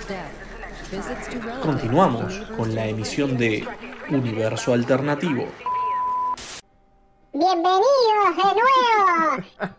Continuamos con la emisión de Universo Alternativo. Bienvenidos de nuevo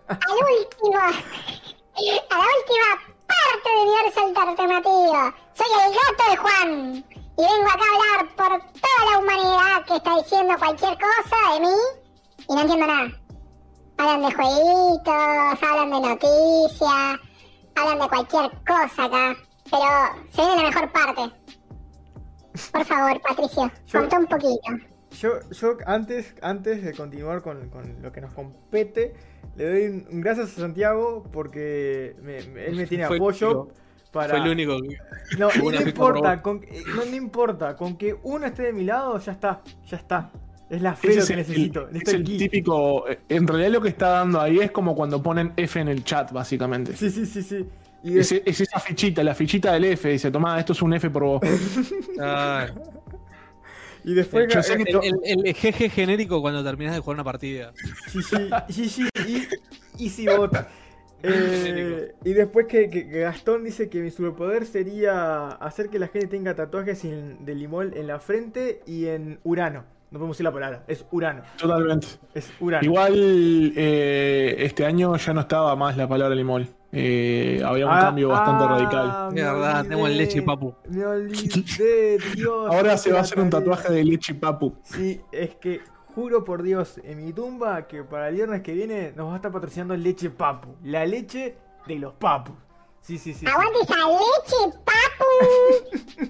a la última parte de Universo Alternativo. Soy el gato de Juan y vengo acá a hablar por toda la humanidad que está diciendo cualquier cosa de mí y no entiendo nada. Hablan de jueguitos, hablan de noticias, hablan de cualquier cosa acá, pero se viene la mejor parte. Por favor, Patricio, contá un poquito. Yo antes de continuar con lo que nos compete, le doy un gracias a Santiago porque él me tiene apoyo para... Fue el único que... No, no importa, no importa, con que uno esté de mi lado, ya está. Es la fe que necesito. Es el típico... En realidad lo que está dando ahí es como cuando ponen F en el chat, básicamente. Sí. Y es esa fichita, la fichita del F. Dice, tomá, esto es un F por vos. Y después... Yo sé que el jeje genérico cuando terminas de jugar una partida. Sí. Y si vota. Y después que Gastón dice que mi superpoder sería hacer que la gente tenga tatuajes de limón en la frente y en Urano. No podemos decir la palabra, es Urano. Totalmente. Es Urano. Igual este año ya no estaba más la palabra limón. Había un cambio bastante radical. De verdad, tenemos el leche papu. Me olvidé, Dios. Ahora se va a hacer un tatuaje de leche papu. Sí, es que juro por Dios en mi tumba que para el viernes que viene nos va a estar patrocinando leche papu. La leche de los papus. Sí. ¡Aguante esa leche, papu!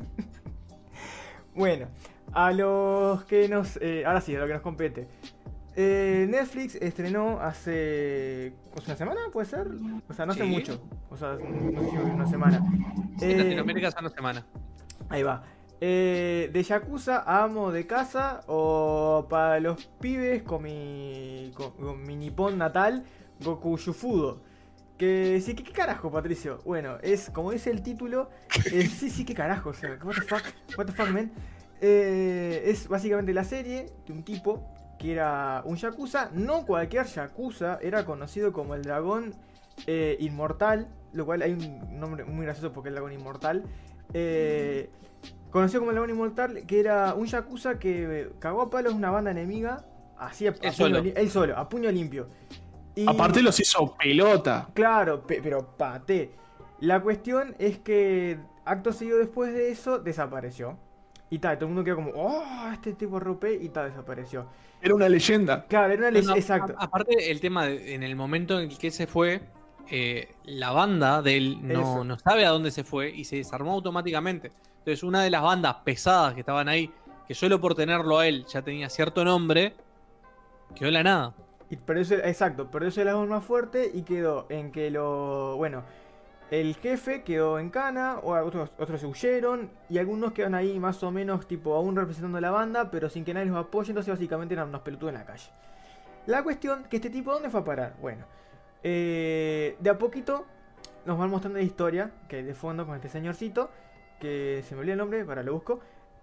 Bueno, a los que nos... ahora sí, a lo que nos compete. Netflix estrenó hace una semana, ¿puede ser? O sea, no hace mucho. O sea, no sé si una semana. En Latinoamérica hace una semana. Ahí va. De Yakuza a Amo de Casa, o para los pibes con mi nippon natal, Goku Shufudo. Que sí, ¿qué carajo, Patricio? Bueno, es como dice el título. Sí, qué carajo. O sea, what the fuck, man. Es básicamente la serie de un tipo que era un Yakuza, no cualquier Yakuza, era conocido como el dragón inmortal, lo cual hay un nombre muy gracioso porque es el dragón inmortal. Conocido como el dragón inmortal, que era un Yakuza que cagó a palos una banda enemiga, así él solo, a puño limpio. Y, aparte los hizo pelota. Claro, pero paté. La cuestión es que acto seguido después de eso desapareció. Y tal, todo el mundo quedó como, oh, este tipo rope, y tal, desapareció. Era una leyenda. Claro, era una leyenda, exacto. Aparte, el tema, en el momento en el que se fue, la banda de él no sabe a dónde se fue y se desarmó automáticamente. Entonces, una de las bandas pesadas que estaban ahí, que solo por tenerlo a él ya tenía cierto nombre, quedó en la nada. Perdió el eslabón más fuerte y quedó en que el jefe quedó en cana, o otros se huyeron, y algunos quedan ahí más o menos tipo aún representando a la banda, pero sin que nadie los apoye, entonces básicamente eran unos pelotudos en la calle. La cuestión, que este tipo, ¿dónde fue a parar? Bueno, de a poquito nos van mostrando la historia que hay de fondo con este señorcito, que se me olvidó el nombre, para lo busco.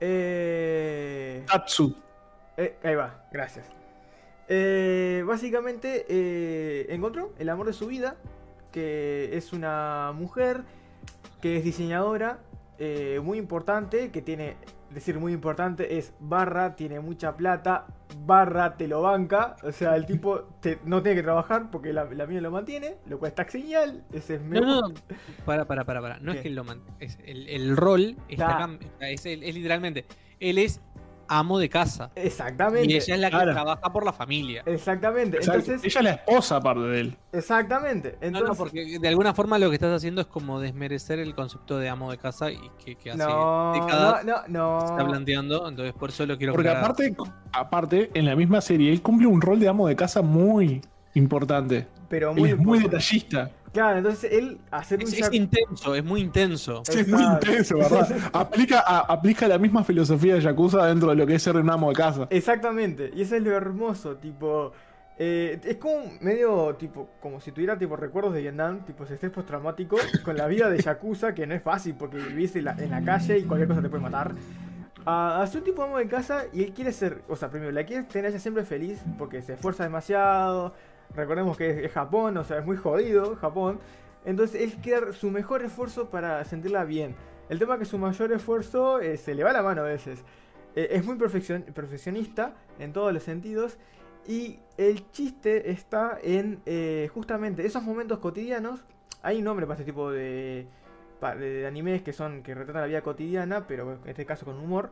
Tatsu. Ahí va, gracias. Básicamente encontró el amor de su vida, que es una mujer que es diseñadora, muy importante, que tiene, decir muy importante es barra, tiene mucha plata, barra te lo banca, o sea, el tipo no tiene que trabajar porque la mina lo mantiene, lo cual está genial. Ese es No, para. No ¿Qué? Es que él lo mantiene, el rol está acá, es literalmente, él es amo de casa. Exactamente. Y ella es la que trabaja por la familia. Exactamente. Entonces, ella es la esposa aparte de él. Exactamente. Entonces, No, porque de alguna forma lo que estás haciendo es como desmerecer el concepto de amo de casa y que hace décadas se está planteando. Entonces por eso lo quiero porque aparte, en la misma serie, él cumple un rol de amo de casa muy importante. Pero él es muy detallista. Claro, entonces él es muy intenso. Sí, es muy intenso, ¿verdad? aplica la misma filosofía de Yakuza dentro de lo que es ser un amo de casa. Exactamente, y eso es lo hermoso, tipo... es como medio, tipo, como si tuviera tipo recuerdos de Vietnam, tipo ese estrés postraumático con la vida de Yakuza, que no es fácil porque vivís en la calle y cualquier cosa te puede matar. Hace un tipo de amo de casa y él quiere ser, o sea, primero, la quiere tener a ella siempre feliz porque se esfuerza demasiado. Recordemos que es Japón, o sea, es muy jodido Japón. Entonces él quiere dar su mejor esfuerzo para sentirla bien. El tema es que su mayor esfuerzo se le va la mano a veces. Es muy perfeccionista en todos los sentidos. Y el chiste está en justamente esos momentos cotidianos. Hay un nombre para este tipo de animes que retratan la vida cotidiana, pero en este caso con humor.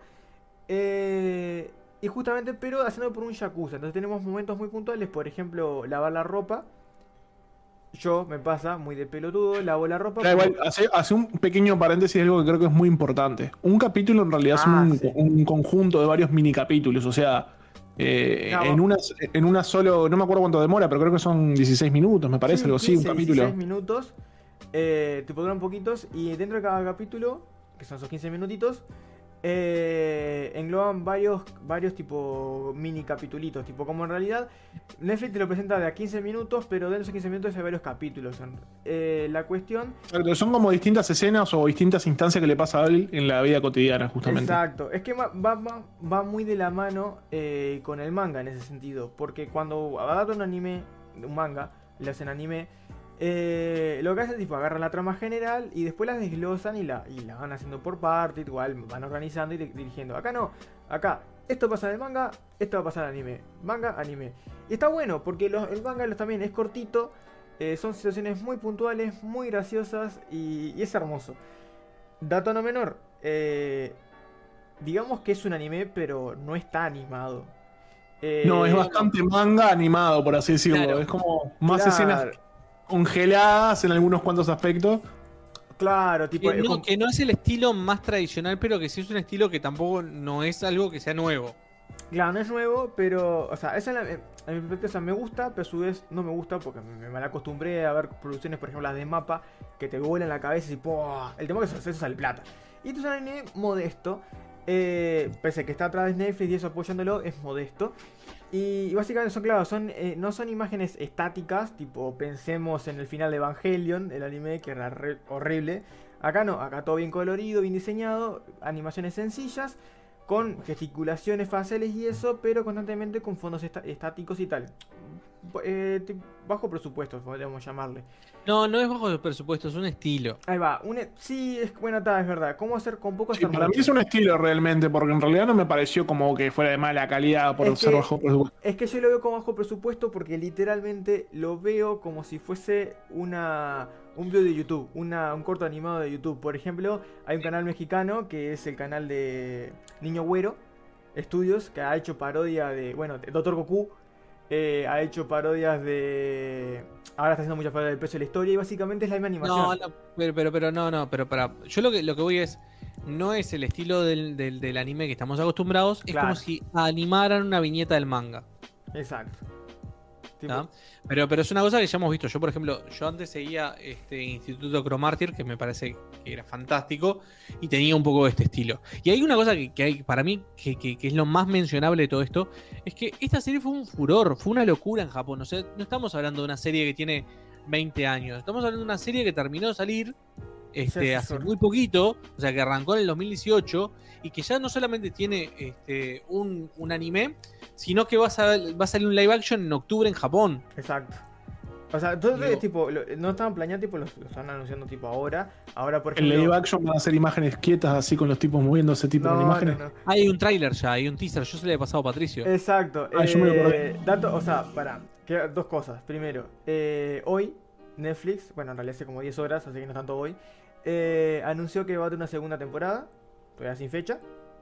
Y justamente, pero haciendo por un yakuza. Entonces tenemos momentos muy puntuales, por ejemplo, lavar la ropa. Yo, me pasa, muy de pelotudo, lavo la ropa. Igual, hace un pequeño paréntesis de algo que creo que es muy importante. Un capítulo en realidad es un conjunto de varios mini capítulos, o sea, en una solo, no me acuerdo cuánto demora, pero creo que son 16 minutos, me parece, algo así, un capítulo. 16 minutos, tipo duran poquitos, y dentro de cada capítulo, que son esos 15 minutitos, engloban varios tipo mini capitulitos, tipo como en realidad Netflix te lo presenta de a 15 minutos, pero dentro de esos 15 minutos hay varios capítulos. La cuestión... Exacto, son como distintas escenas o distintas instancias que le pasa a él en la vida cotidiana, justamente. Exacto, es que va muy de la mano con el manga en ese sentido, porque cuando adaptan un anime, un manga, le hacen anime, lo que hacen es tipo agarran la trama general y después las desglosan y la van haciendo por parte, igual van organizando y dirigiendo. Acá no, acá esto pasa en el manga, esto va a pasar en el anime, manga, anime. Y está bueno porque el manga también es cortito, son situaciones muy puntuales, muy graciosas y es hermoso. Dato no menor, digamos que es un anime pero no está animado. No, es bastante manga animado, por así decirlo. Claro. Es como más escenas congeladas en algunos cuantos aspectos. Claro, tipo... Que no es el estilo más tradicional, pero que sí es un estilo que tampoco no es algo que sea nuevo. Claro, no es nuevo, pero... O sea, esa en mi perspectiva me gusta, pero a su vez no me gusta porque me mal acostumbré a ver producciones, por ejemplo, las de Mapa, que te vuelan la cabeza y ¡pum! El tema es que eso sale plata. Y esto es un anime modesto. Pese a que está atrás de Netflix y eso apoyándolo, es modesto. Y básicamente no son imágenes estáticas, tipo pensemos en el final de Evangelion, el anime que era horrible. Acá no, acá todo bien colorido, bien diseñado, animaciones sencillas, con gesticulaciones faciales y eso, pero constantemente con fondos estáticos y tal. Bajo presupuesto, podríamos llamarle. No es bajo presupuesto, es un estilo. Ahí va, sí, es verdad. ¿Cómo hacer con poco hacer para mucho? mí es un estilo realmente, porque en realidad no me pareció como que fuera de mala calidad por ser bajo presupuesto. Es que yo lo veo como bajo presupuesto porque literalmente lo veo como si fuese un video de YouTube, un corto animado de YouTube. Por ejemplo, hay un canal mexicano que es el canal de Niño Güero Estudios, que ha hecho parodia de, Dr. Goku. Ha hecho parodias de... Ahora está haciendo muchas parodias del Precio de la Historia y básicamente es la misma animación. Pero para... Yo lo que voy es... No es el estilo del anime que estamos acostumbrados. Es como si animaran una viñeta del manga. Exacto. Pero es una cosa que ya hemos visto. Yo, por ejemplo, antes seguía Instituto Cromartir, que me parece que era fantástico, y tenía un poco de este estilo. Y hay una cosa que hay para mí, que es lo más mencionable de todo esto, es que esta serie fue un furor, fue una locura en Japón. O sea, no estamos hablando de una serie que tiene 20 años, estamos hablando de una serie que terminó de salir hace muy poquito, o sea, que arrancó en el 2018, y que ya no solamente tiene un anime, sino que va a salir un live action en octubre en Japón. Exacto. O sea, entonces, no estaban planeando, lo están anunciando ahora. Ahora, por ejemplo... En live action van a ser imágenes quietas, así con los tipos moviéndose, tipo de imágenes. No. Hay un tráiler ya, hay un teaser, yo se le he pasado a Patricio. Exacto. Yo me lo acordé. Dos cosas. Primero, hoy Netflix, en realidad hace como 10 horas, así que no es tanto hoy, anunció que va a tener una segunda temporada, todavía sin fecha.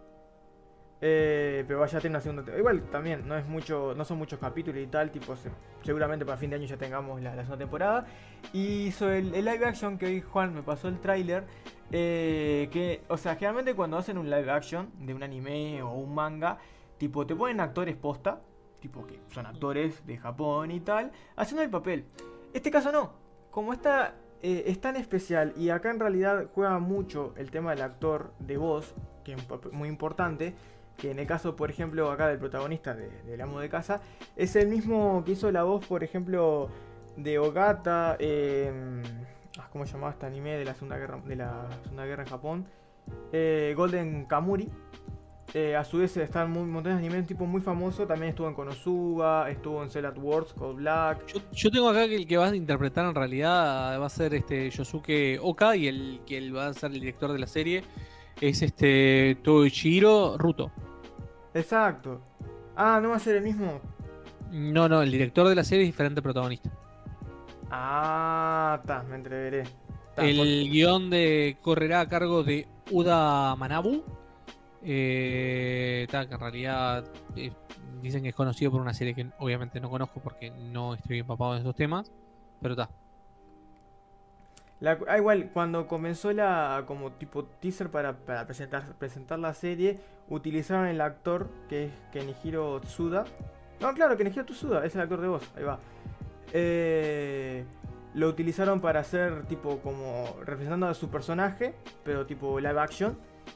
Pero vaya a tener una segunda temporada. Igual también no son muchos capítulos y tal, seguramente para fin de año ya tengamos la segunda temporada. Y hizo el live action que hoy Juan me pasó el tráiler. O sea, generalmente cuando hacen un live action de un anime o un manga, te ponen actores posta, que son actores de Japón y tal, haciendo el papel. Este caso no, como es tan especial y acá en realidad juega mucho el tema del actor de voz, que es muy importante, que en el caso, por ejemplo, acá del protagonista del amo de casa, es el mismo que hizo la voz, por ejemplo, de Ogata, ¿cómo se llamaba este anime de la Segunda Guerra en Japón? Golden Kamuri. A su vez están montones de animes tipo muy famosos. También estuvo en Konosuba, estuvo en Cell at Works, Code Black. Yo tengo acá que el que va a interpretar en realidad va a ser Yosuke Oka, y el que va a ser el director de la serie es Toichiro Ruto. Exacto. Ah, ¿no va a ser el mismo? No, el director de la serie es diferente protagonista. Ah, me entreveré. El guión correrá a cargo de Uda Manabu. Que en realidad dicen que es conocido por una serie que obviamente no conozco porque no estoy empapado en esos temas, pero está. Igual, cuando comenzó como tipo teaser para presentar la serie, utilizaron el actor que es Kenihiro Tsuda. No, claro, Kenihiro Tsuda es el actor de voz, ahí va. Lo utilizaron para hacer tipo como representando a su personaje, pero tipo live action.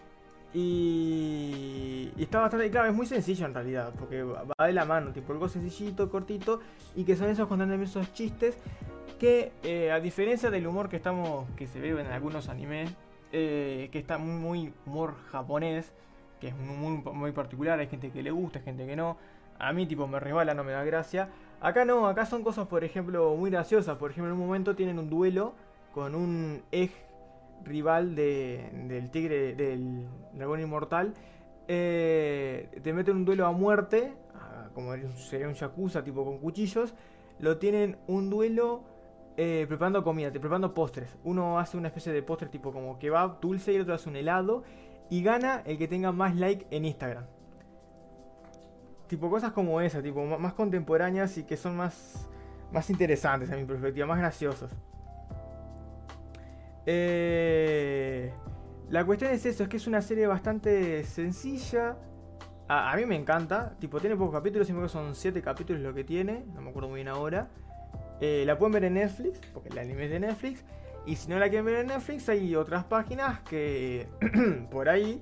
Y está bastante claro, es muy sencillo en realidad, porque va de la mano, tipo algo sencillito, cortito, y que son esos constantemente esos chistes que a diferencia del humor que se ve en algunos animes, que está muy humor japonés, que es un humor muy particular, hay gente que le gusta, hay gente que no. A mí tipo me resbala, no me da gracia. Acá no, acá son cosas por ejemplo muy graciosas. Por ejemplo, en un momento tienen un duelo con un rival del tigre, del dragón inmortal. Te meten un duelo a muerte, como sería un yakuza tipo con cuchillos. Lo tienen un duelo preparando comida, preparando postres. Uno hace una especie de postre tipo como kebab dulce y el otro hace un helado. Y gana el que tenga más like en Instagram. Tipo cosas como esa, tipo más contemporáneas y que son más interesantes a mi perspectiva, más graciosas. La cuestión es eso, es que es una serie bastante sencilla. A mí me encanta, tipo tiene pocos capítulos, siempre son 7 capítulos lo que tiene, no me acuerdo muy bien ahora. La pueden ver en Netflix, porque el anime es de Netflix. Y si no la quieren ver en Netflix, hay otras páginas que por ahí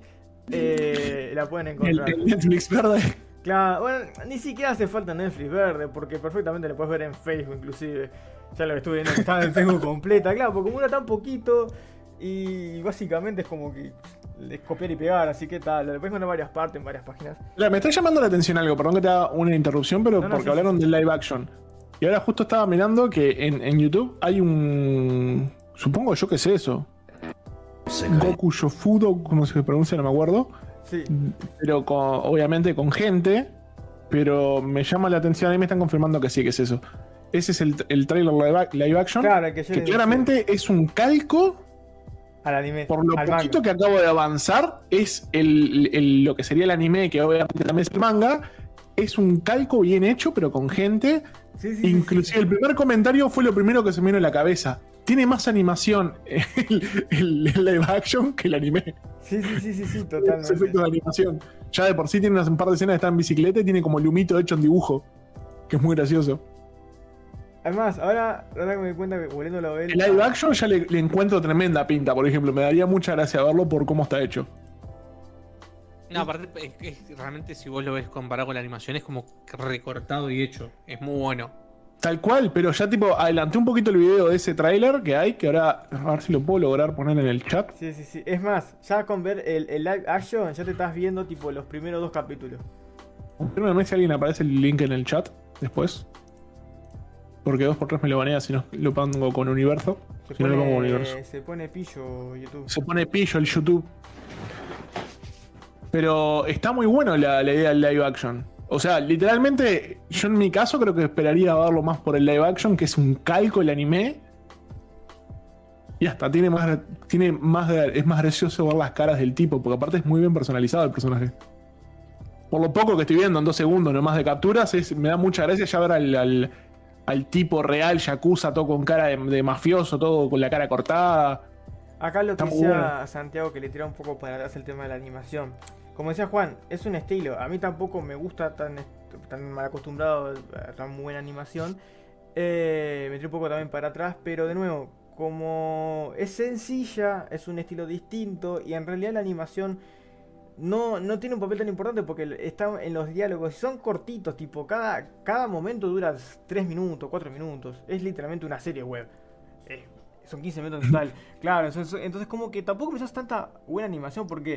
la pueden encontrar. El Netflix verde. Claro, bueno, ni siquiera hace falta Netflix verde, porque perfectamente la puedes ver en Facebook inclusive. Ya lo estuve viendo que estaba en Facebook completa, claro, porque como dura tan poquito y básicamente es como que es copiar y pegar, así que tal, lo puedes ver en varias partes, en varias páginas. Me está llamando la atención algo, perdón que te haga una interrupción, pero porque hablaron del live action. Y ahora justo estaba mirando que en YouTube hay supongo yo que es eso. Goku Shofudo, como se pronuncia, no me acuerdo. Sí. Pero obviamente con gente. Pero me llama la atención, a mí me están confirmando que sí, que es eso. Ese es el trailer live action. Claro, que claramente es un calco al anime. Por lo poquito manga que acabo de avanzar, es lo que sería el anime, que obviamente también es el manga. Es un calco bien hecho, pero con gente. Sí, inclusive el primer comentario fue lo primero que se me vino a la cabeza. Tiene más animación el live action que el anime. Sí, totalmente. Ese efecto de animación. Ya de por sí tiene un par de escenas de estar en bicicleta y tiene como el humito hecho en dibujo. Que es muy gracioso. Además, ahora que me di cuenta que volviéndolo a ver. El live action ya le encuentro tremenda pinta, por ejemplo. Me daría mucha gracia verlo por cómo está hecho. No, aparte, realmente si vos lo ves comparado con la animación, es como recortado y hecho. Es muy bueno. Tal cual, pero ya tipo adelanté un poquito el video de ese tráiler que hay, que ahora a ver si lo puedo lograr poner en el chat. Sí. Es más, ya con ver el live action ya te estás viendo tipo los primeros 2 capítulos. Confírmame si alguien aparece el link en el chat después. Porque 2x3 me lo banea si no lo pongo con Universo. Si no lo pongo con Universo. Se pone pillo YouTube. Se pone pillo el YouTube. Pero está muy bueno la idea del live action. O sea, literalmente, yo en mi caso creo que esperaría verlo más por el live action, que es un calco el anime. Y hasta es más gracioso ver las caras del tipo, porque aparte es muy bien personalizado el personaje. Por lo poco que estoy viendo en 2 segundos nomás de capturas, me da mucha gracia ya ver al tipo real, yakuza, todo con cara de mafioso, todo con la cara cortada. Acá lo que decía Santiago, que le tira un poco para atrás el tema de la animación. Como decía Juan, es un estilo. A mí tampoco me gusta tan mal acostumbrado a tan buena animación. Me tiro un poco también para atrás, pero de nuevo, como es sencilla, es un estilo distinto y en realidad la animación no tiene un papel tan importante porque está en los diálogos y son cortitos, tipo cada momento dura 3 minutos, 4 minutos. Es literalmente una serie web. Son 15 minutos en total. Claro, entonces como que tampoco me hace tanta buena animación porque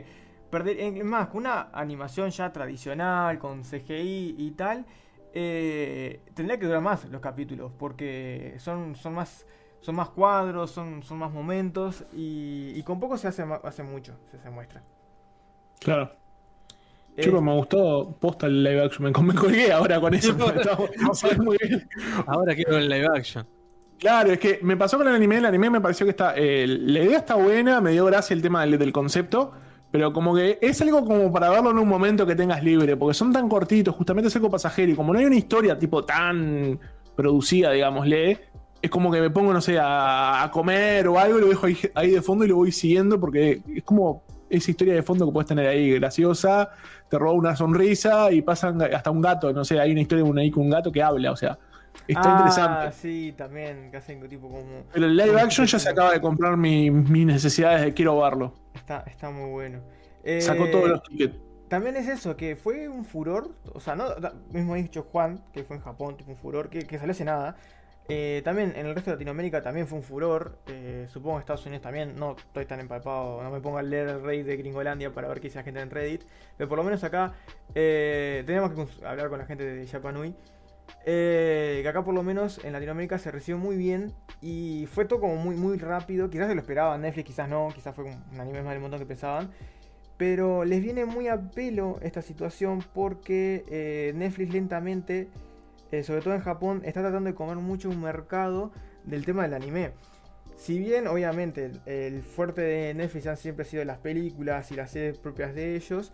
más, con una animación ya tradicional, con CGI y tal, tendría que durar más los capítulos, porque son más cuadros, son más momentos, y con poco se hace mucho, se muestra. Claro. Chicos, me gustó posta el live action. Me colgué ahora con eso. Muy bien. Ahora quiero el live action. Claro, es que me pasó con el anime me pareció que la idea está buena, me dio gracia el tema del concepto, pero como que es algo como para verlo en un momento que tengas libre, porque son tan cortitos, justamente es algo pasajero, y como no hay una historia tipo tan producida, digámosle, es como que me pongo, no sé, a comer o algo y lo dejo ahí de fondo y lo voy siguiendo, porque es como esa historia de fondo que puedes tener ahí, graciosa, te roba una sonrisa y pasan hasta un gato, no sé, hay una historia de un gato que habla, o sea, está interesante. Sí, también, que hacen tipo como... Pero el live action ya se acaba de comprar mis necesidades de quiero verlo. Está muy bueno. Sacó todos los tickets. También es eso, que fue un furor, o sea, no mismo ha dicho Juan, que fue en Japón, tipo un furor, que salió hace nada. También en el resto de Latinoamérica también fue un furor. Supongo que en Estados Unidos también. No estoy tan empapado. No me pongo a leer el Reddit de Gringolandia para ver qué dice la gente en Reddit. Pero por lo menos acá tenemos que hablar con la gente de Japanui. Que acá por lo menos en Latinoamérica se recibió muy bien. Y fue todo como muy, muy rápido. Quizás se lo esperaban Netflix, quizás no. Quizás fue un anime más del montón que pensaban. Pero les viene muy a pelo esta situación porque Netflix lentamente... sobre todo en Japón, está tratando de comer mucho un mercado del tema del anime. Si bien, obviamente, el fuerte de Netflix han siempre sido las películas y las series propias de ellos,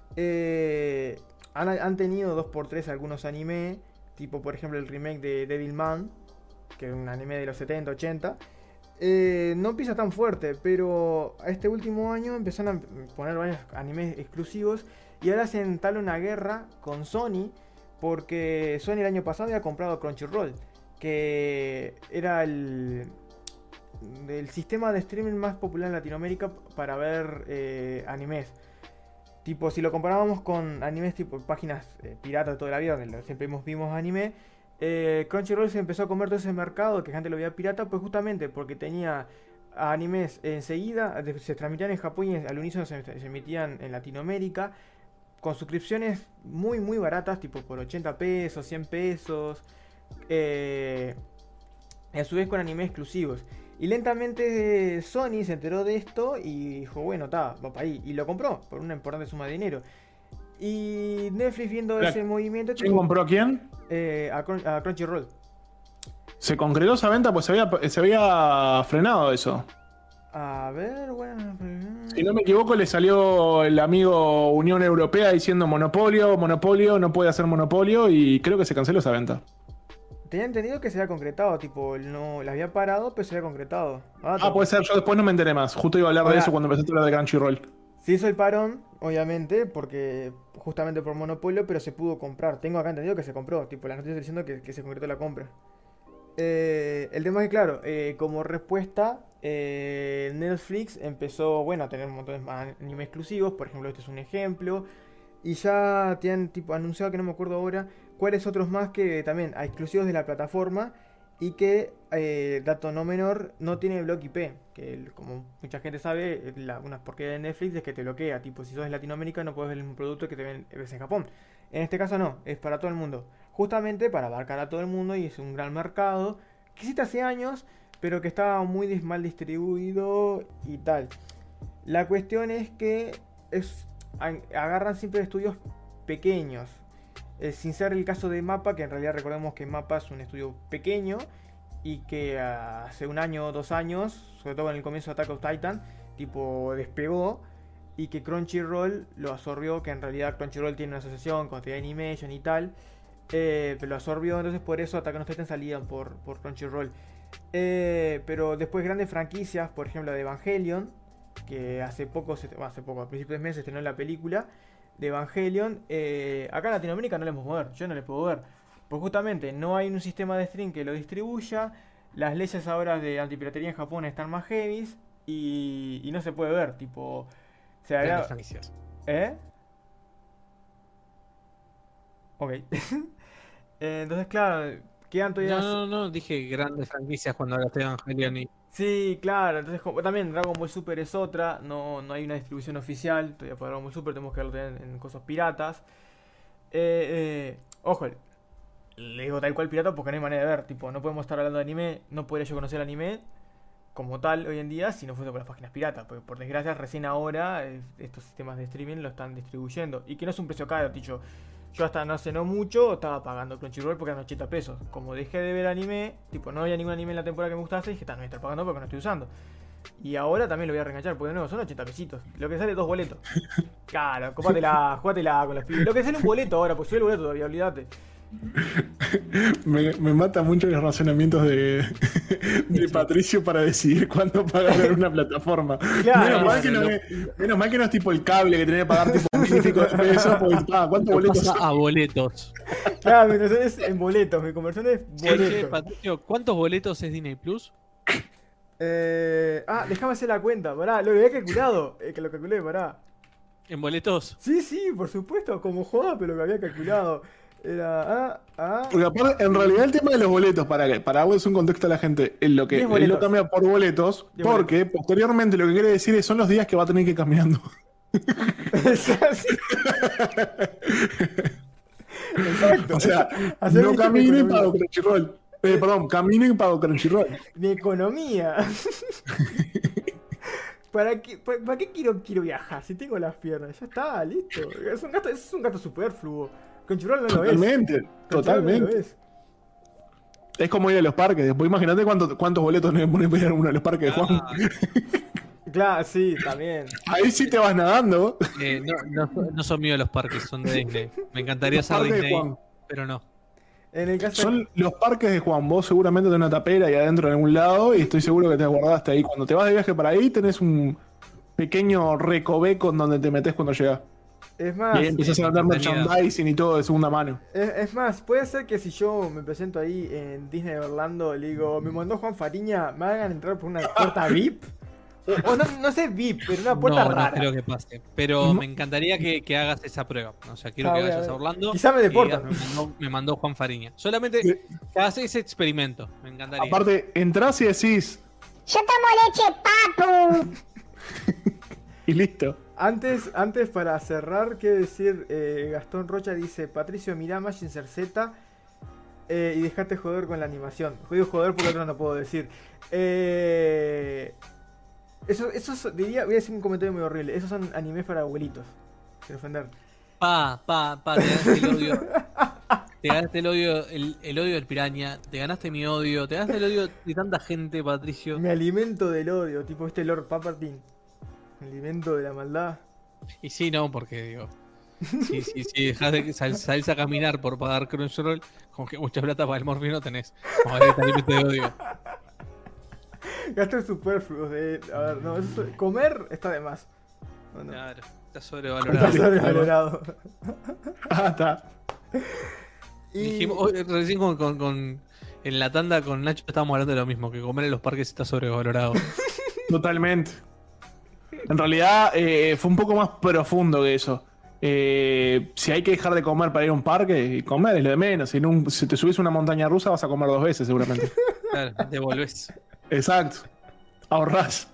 han tenido 2x3 algunos anime, tipo por ejemplo el remake de Devilman, que es un anime de los 70, 80. No pisa tan fuerte, pero este último año empezaron a poner varios animes exclusivos y ahora se entabla una guerra con Sony. Porque Sony el año pasado había comprado Crunchyroll, que era el sistema de streaming más popular en Latinoamérica para ver animes. Tipo, si lo comparábamos con animes tipo páginas piratas de toda la vida, donde siempre vimos anime, Crunchyroll se empezó a comer todo ese mercado que antes lo veía pirata, pues justamente porque tenía animes enseguida, se transmitían en Japón y al unísono se emitían en Latinoamérica. Con suscripciones muy muy baratas, tipo por 80 pesos, 100 pesos. A su vez con anime exclusivos. Y lentamente Sony se enteró de esto y dijo, bueno, va para ahí. Y lo compró por una importante suma de dinero. Y Netflix viendo ese movimiento... ¿Quién compró a quién? A Crunchyroll. ¿Se concretó esa venta? Pues se había frenado eso. A ver, bueno... Si no me equivoco, le salió el amigo Unión Europea diciendo monopolio, no puede hacer monopolio, y creo que se canceló esa venta. Tenía entendido que se había concretado, tipo, no la había parado, pero se había concretado. Puede ser, yo después no me enteré más. Justo iba a hablar de eso cuando empezaste a hablar de Crunchyroll. Se hizo el parón, obviamente, porque justamente por monopolio, pero se pudo comprar. Tengo acá entendido que se compró, tipo, las noticias diciendo que se concretó la compra. El tema es que, claro, como respuesta, Netflix empezó, bueno, a tener un montón de anime exclusivos. Por ejemplo, este es un ejemplo. Y ya te han tipo anunciado, que no me acuerdo ahora, cuáles otros más que también hay exclusivos de la plataforma. Y que, dato no menor, no tiene bloque IP. Que como mucha gente sabe, una porquería de Netflix es que te bloquea. Tipo, si sos de Latinoamérica no puedes ver el mismo producto que te ves en Japón. En este caso no, es para todo el mundo. Justamente para abarcar a todo el mundo, y es un gran mercado que existe hace años, pero que estaba muy mal distribuido y tal. La cuestión es que agarran siempre estudios pequeños, sin ser el caso de Mappa, que en realidad recordemos que Mappa es un estudio pequeño y que hace un año o 2 años, sobre todo en el comienzo de Attack of Titan, tipo despegó, y que Crunchyroll lo absorbió, que en realidad Crunchyroll tiene una asociación con TV Animation y tal, pero lo absorbió, entonces por eso Attack on Titan salía por Crunchyroll. Pero después grandes franquicias, por ejemplo de Evangelion, que hace poco, a principios de mes se estrenó la película de Evangelion. Acá en Latinoamérica no le podemos ver, yo no le puedo ver, pues justamente no hay un sistema de stream que lo distribuya. Las leyes ahora de antipiratería en Japón están más heavies y no se puede ver, tipo... O sea, grandes franquicias. Ok. Entonces, claro, quedan todavía... No, dije grandes franquicias cuando hablaste de Evangelion y... Sí, claro, entonces también Dragon Ball Super es otra, no hay una distribución oficial, todavía para Dragon Ball Super tenemos que verlo en cosas piratas. Ojo, le digo tal cual pirata porque no hay manera de ver, tipo, no podemos estar hablando de anime, no podría yo conocer el anime como tal hoy en día si no fuese por las páginas piratas, porque por desgracia recién ahora estos sistemas de streaming lo están distribuyendo, y que no es un precio caro, dicho. Yo hasta no hace no mucho estaba pagando Crunchyroll porque eran 80 pesos. Como dejé de ver anime, tipo no había ningún anime en la temporada que me gustase, dije, no voy a estar pagando porque no estoy usando. Y ahora también lo voy a reenganchar, porque de nuevo son 80 pesitos. Lo que sale 2 boletos. Claro, jugátela con los pibes. Lo que sale un boleto ahora, pues soy el boleto todavía, olvídate. Me mata mucho los razonamientos de Patricio para decidir cuándo pagar una plataforma. Claro, menos mal que no es tipo el cable que tenés que pagar tipo 1.000 y pico de pesos. ¿Cuántos boletos son? A boletos. Claro, mi conversión es en boletos, mi conversión es boletos. Patricio, ¿cuántos boletos es Disney Plus? Déjame hacer la cuenta, pará, lo había calculado. Que lo calculé, pará. ¿En boletos? Sí, por supuesto, como joda, pero lo que había calculado. Era Porque aparte, en realidad el tema de los boletos, para darles un contexto a la gente, es lo que él lo cambia por boletos, porque posteriormente lo que quiere decir son los días que va a tener que ir caminando. Exacto. O sea, no camine y pago Crunchyroll. Camine y pago Crunchyroll. Mi economía. ¿Para qué quiero viajar si tengo las piernas? Ya está, listo. Es un gasto superfluo. Crunchyroll no lo es. Totalmente. Es como ir a los parques. Después imagínate cuántos boletos no me ponen para ir a uno de los parques de Juan. Claro, sí, también. Ahí sí te vas nadando. No son míos los parques, son de Disney. Me encantaría ser Disney, pero no. En el caso son los parques de Juan. Vos seguramente tenés una tapera ahí adentro en algún lado y estoy seguro que te guardaste ahí. Cuando te vas de viaje para ahí tenés un pequeño recoveco en donde te metés cuando llegás. Es más, y ahí empiezas a vender merchandising y todo de segunda mano. Es más, puede ser que si yo me presento ahí en Disney Orlando, le digo, me mandó Juan Fariña, me hagan entrar por una puerta VIP. O no sé VIP, pero una puerta rara. No creo que pase. Pero me encantaría que hagas esa prueba. O sea, quiero que vayas a Orlando. Quizá me deportan. Me mandó Juan Fariña. Solamente que hagas ese experimento. Me encantaría. Aparte, entrás y decís, yo tomo leche, papu. Y listo. Antes para cerrar, quiero decir, Gastón Rocha dice, Patricio, mirá Mazinger Z y dejate joder con la animación. Jodido joder porque otro no puedo decir. Eso diría, voy a decir un comentario muy horrible. Esos son animes para abuelitos. Sin ofender. Te ganaste el odio. Te ganaste el odio, el odio del piraña. Te ganaste mi odio. Te ganaste el odio de tanta gente, Patricio. Me alimento del odio, tipo Lord Palpatine. Me alimento de la maldad. Y sí, no, porque digo. Sí, dejás de salís a caminar por pagar Crunchyroll, como que mucha plata para el morfino no tenés. Vamos a ver, te alimento de odio. Gastos superfluos a ver, no, comer está de más. No. Claro, está sobrevalorado. Está sobrevalorado. Está. Y dijimos, recién en la tanda con Nacho estábamos hablando de lo mismo, que comer en los parques está sobrevalorado. Totalmente. En realidad fue un poco más profundo que eso. Si hay que dejar de comer para ir a un parque, comer es lo de menos. Si te subís a una montaña rusa vas a comer 2 veces seguramente. Claro, te volvés. Exacto. Ahorrás.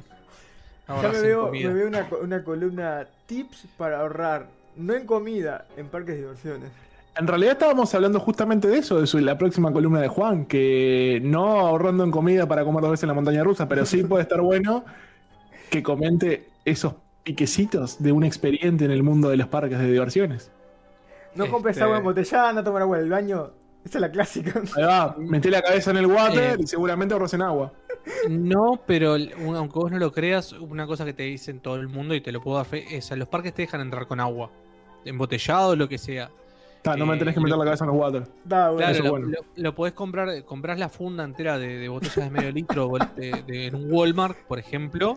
Ya me veo una columna tips para ahorrar, no en comida, en parques de diversiones. En realidad estábamos hablando justamente de eso la próxima columna de Juan, que no ahorrando en comida para comer 2 veces en la montaña rusa, pero sí puede estar bueno que comente esos piquecitos de un experiente en el mundo de los parques de diversiones. No compres agua embotellada, no tomar agua del baño. Esa es la clásica. Ahí va, metí la cabeza en el water y seguramente ahorras en agua. No, pero aunque vos no lo creas, una cosa que te dicen todo el mundo y te lo puedo dar fe, es a los parques te dejan entrar con agua. Embotellado o lo que sea. No me tenés que meter la cabeza en los water. Claro, eso lo podés comprar, comprás la funda entera de botellas de medio litro en un Walmart, por ejemplo.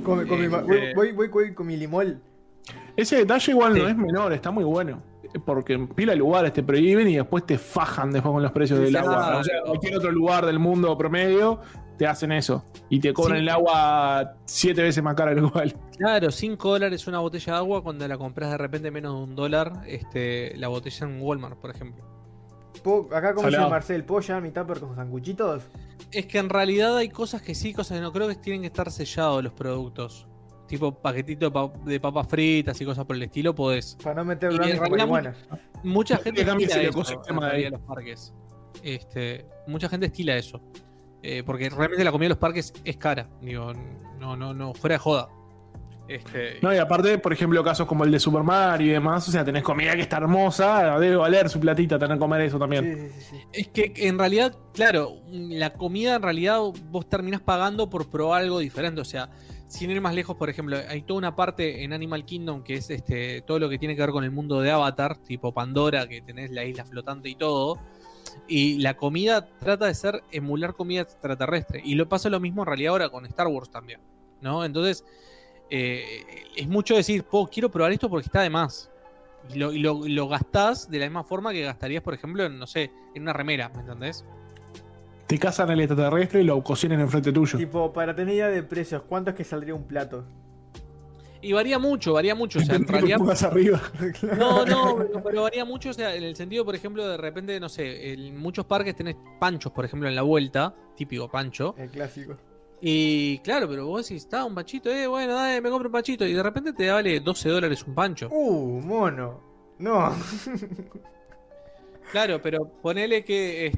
Voy con mi limol. Ese detalle igual no es menor, está muy bueno. Porque en pila de lugares te prohíben y después te fajan después con los precios del agua. O sea, cualquier otro lugar del mundo promedio te hacen eso. Y te cobran el agua 7 veces más cara que igual. Claro, $5 una botella de agua cuando la compras de repente menos de $1, la botella en Walmart, por ejemplo. Acá como dice Salado. Marcel, ¿puedo llevar mi tupper con sanguchitos? Es que en realidad hay cosas que sí, cosas que no. Creo que tienen que estar sellados los productos. Tipo paquetito de papas fritas y cosas por el estilo, podés. Para no meter Y brownies en con realidad marihuana. Mucha gente cambia estila ese eso ecosistema en de ahí. realidad, los parques. Mucha gente estila eso. Porque realmente la comida de los parques es cara. Digo, no, fuera de joda. No, y aparte, por ejemplo, casos como el de Super Mario y demás, o sea, tenés comida que está hermosa, debe valer su platita tener que comer eso también. Sí. Es que en realidad, claro, la comida en realidad vos terminás pagando por probar algo diferente. O sea, sin ir más lejos, por ejemplo, hay toda una parte en Animal Kingdom que es todo lo que tiene que ver con el mundo de Avatar, tipo Pandora, que tenés la isla flotante y todo. Y la comida trata de emular comida extraterrestre. Y pasa lo mismo en realidad ahora con Star Wars también, ¿no? Entonces, es mucho decir, quiero probar esto porque está de más. Y lo gastás de la misma forma que gastarías, por ejemplo, en, no sé, en una remera, ¿me entendés? Te cazan el extraterrestre y lo cocinan enfrente tuyo. Tipo, para tener idea de precios, ¿cuánto es que saldría un plato? Y varía mucho. O sea, en Te realidad. pongas arriba. No, pero varía mucho, o sea, en el sentido, por ejemplo, de repente, no sé, en muchos parques tenés panchos, por ejemplo, en la vuelta, típico pancho. El clásico. Y claro, pero vos decís, está un panchito, bueno, dale, me compro un panchito. Y de repente te vale $12 un pancho. Mono. No. Claro, pero ponele que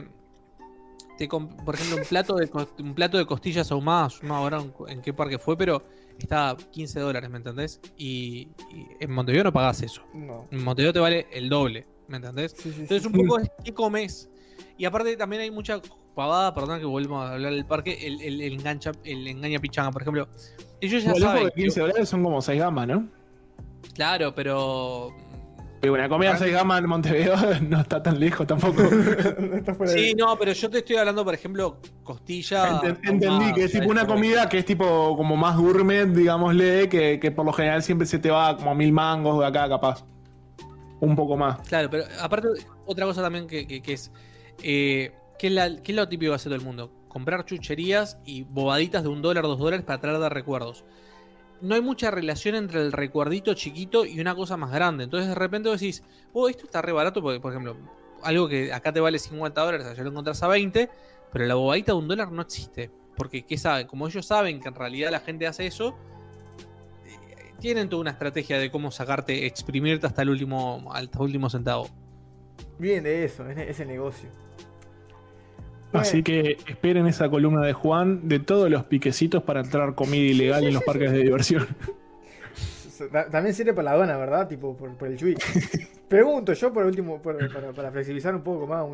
por ejemplo, un plato de costillas ahumadas, no ahora en qué parque fue, pero está $15, ¿me entendés? Y en Montevideo no pagás eso. No. En Montevideo te vale el doble, ¿me entendés? Sí. Entonces un poco es qué comes. Y aparte también hay mucha pavada, perdón que volvemos a hablar del parque, el engaña pichanga, por ejemplo. Ellos ya Bueno, saben. de $15 son como 6 gamas, ¿no? Claro, pero Y una comida 6 gamas en Montevideo no está tan lejos tampoco. No está fuera de- sí, no, pero yo te estoy hablando, por ejemplo, costilla. Entendí ahumada, que es tipo ¿sabes? una comida que es tipo como más gourmet, digámosle, que por lo general siempre se te va como 1000 mangos de acá, capaz. Un poco más. Claro, pero aparte, otra cosa también que es. ¿Qué es lo típico que hace todo el mundo? Comprar chucherías y bobaditas de $1, $2 para traer de recuerdos. No hay mucha relación entre el recuerdito chiquito y una cosa más grande. Entonces de repente vos decís, esto está re barato, porque por ejemplo, algo que acá te vale $50, allá lo encontrás a 20, pero la bobadita de $1 no existe. Porque, ¿qué saben? Como ellos saben que en realidad la gente hace eso, tienen toda una estrategia de cómo sacarte, exprimirte hasta el último centavo. Bien de eso, ese negocio. Así que esperen esa columna de Juan de todos los piquecitos para entrar comida ilegal en los parques de diversión. También sirve para la aduana, ¿verdad? Tipo, por el chui. Pregunto yo por último, para flexibilizar un poco más.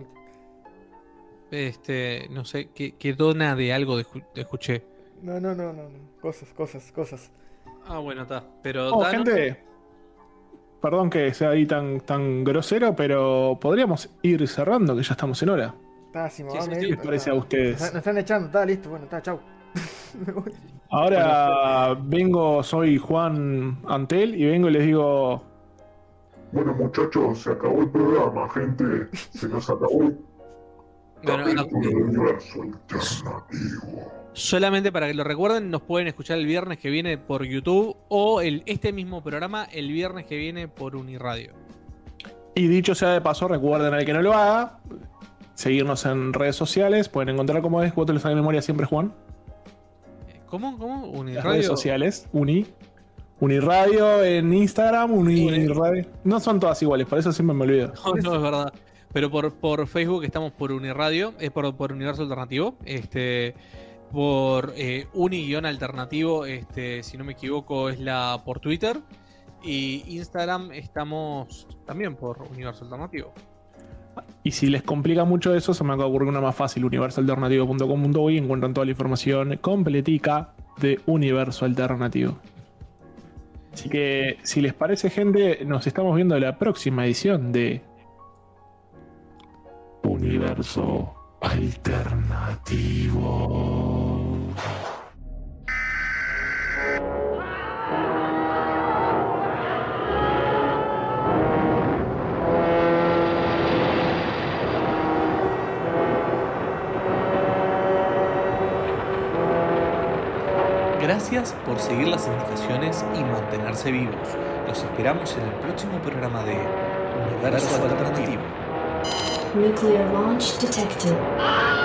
No sé, ¿qué dona de algo escuché? No. Cosas. Ah, bueno, está. Pero Oh, gente, perdón que sea ahí tan grosero, pero podríamos ir cerrando, que ya estamos en hora. Está así, Sí, mamá, sí, ¿Qué les parece a ustedes? Nos están echando, está listo, bueno, está, chau. Me voy. Ahora soy Juan Antel y vengo y les digo... Bueno, muchachos, se acabó el programa, gente. Se nos acabó el capítulo del universo alternativo. Solamente para que lo recuerden, nos pueden escuchar el viernes que viene por YouTube o este mismo programa el viernes que viene por Uniradio. Y dicho sea de paso, recuerden al que no lo haga, seguirnos en redes sociales, pueden encontrar como es, ¿vos te lo sabes de memoria siempre, Juan? ¿Cómo? Las Uniradio. redes sociales, Uniradio en Instagram, Uniradio. No son todas iguales, por eso siempre me olvido. No, es verdad. Pero por Facebook estamos por Uniradio, por Universo Alternativo. Por Uni-Alternativo, si no me equivoco, es por Twitter. Y Instagram estamos también por Universo Alternativo. Y si les complica mucho eso, se me acaba de ocurrir una más fácil, universoalternativo.com.uy, encuentran toda la información completica de Universo Alternativo. Así que, si les parece, gente, nos estamos viendo en la próxima edición de Universo Alternativo. Gracias por seguir las indicaciones y mantenerse vivos. Los esperamos en el próximo programa de Universo Alternativo. Nuclear launch detected.